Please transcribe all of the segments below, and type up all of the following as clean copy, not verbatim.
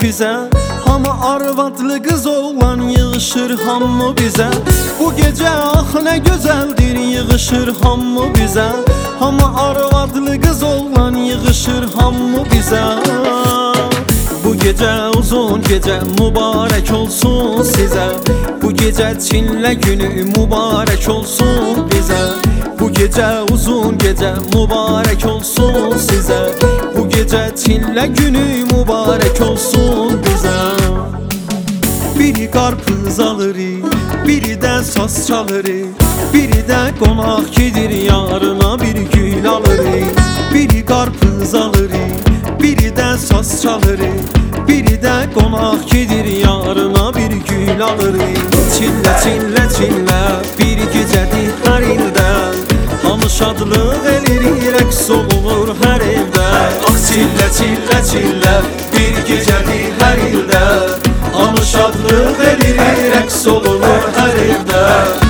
bizə. Hamı arvadlı qız oğlan yığışır hamı bizə. Bu gecə ax nə gözəldir yığışır hamı bizə. Hamı arvadlı qız oğlan yığışır hamı bizə. Bu gecə uzun gecə mübarək olsun sizə. Bu gecə Çillə günü mübarək olsun bizə. Bu gecə uzun gecə mübarək olsun sizə. Bu gecə Çillə günü mübarək olsun bizə. Biri qarpız alırıq, biri də saz çalırıq, biri də qonaq gedir yarına bir gül alırıq. Biri qarpız alırıq, biri də saz çalırıq, biri də qonaq gedir yarına bir gül alırıq. Çillə, çillə, çillə bir gecədir hər ildə. Hamı şadlıq elirik, rəqs olunur hər evdə. Ah çillə, çillə, çillə bir gecədir hər ildə. Hamı şadlıq elirik, rəqs olunur hər evdə.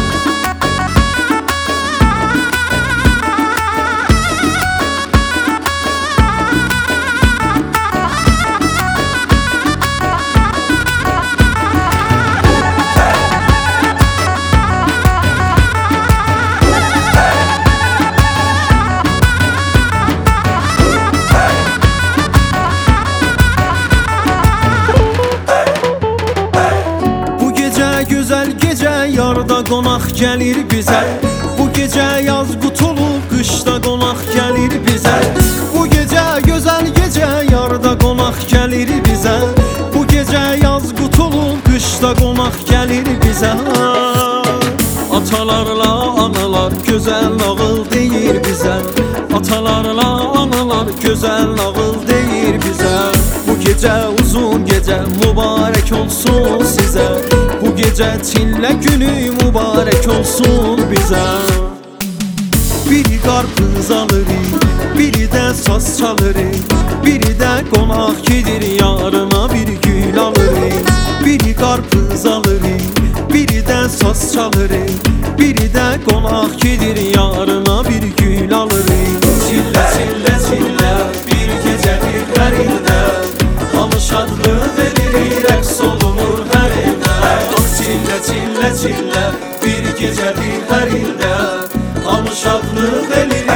Gözəl gecə yarda qonaq gəlir bizə. Bu gecə yaz qutulub qışda qonaq gəlir bizə. Bu gecə gözəl gecə yarda qonaq gəlir bizə. Bu gecə yaz qutulub qışda qonaq gəlir bizə. Atalarla analar gözəl nağıl deyir bizə. Atalarla analar gözəl nağıl deyir bizə. Bu gecə uzun gecə mübarək olsun sizə. Bu gecə Çillə günü mübarək olsun bizə. Biri qarpız alırıq, biri də saz çalırıq, biri də qonaq gedir yarına bir gül alırıq. Biri qarpız alırıq, biri də saz çalırıq, biri də qonaq gedir yarına bir gül alırıq. Çillə, çillə, çillə bir gecədir hər ildə. Hamı şadlıq elirik, rəqs olunur hər evdə. Çillə, çillə, çillə bir gecədir hər ildə. Hamı şadlıq elirik.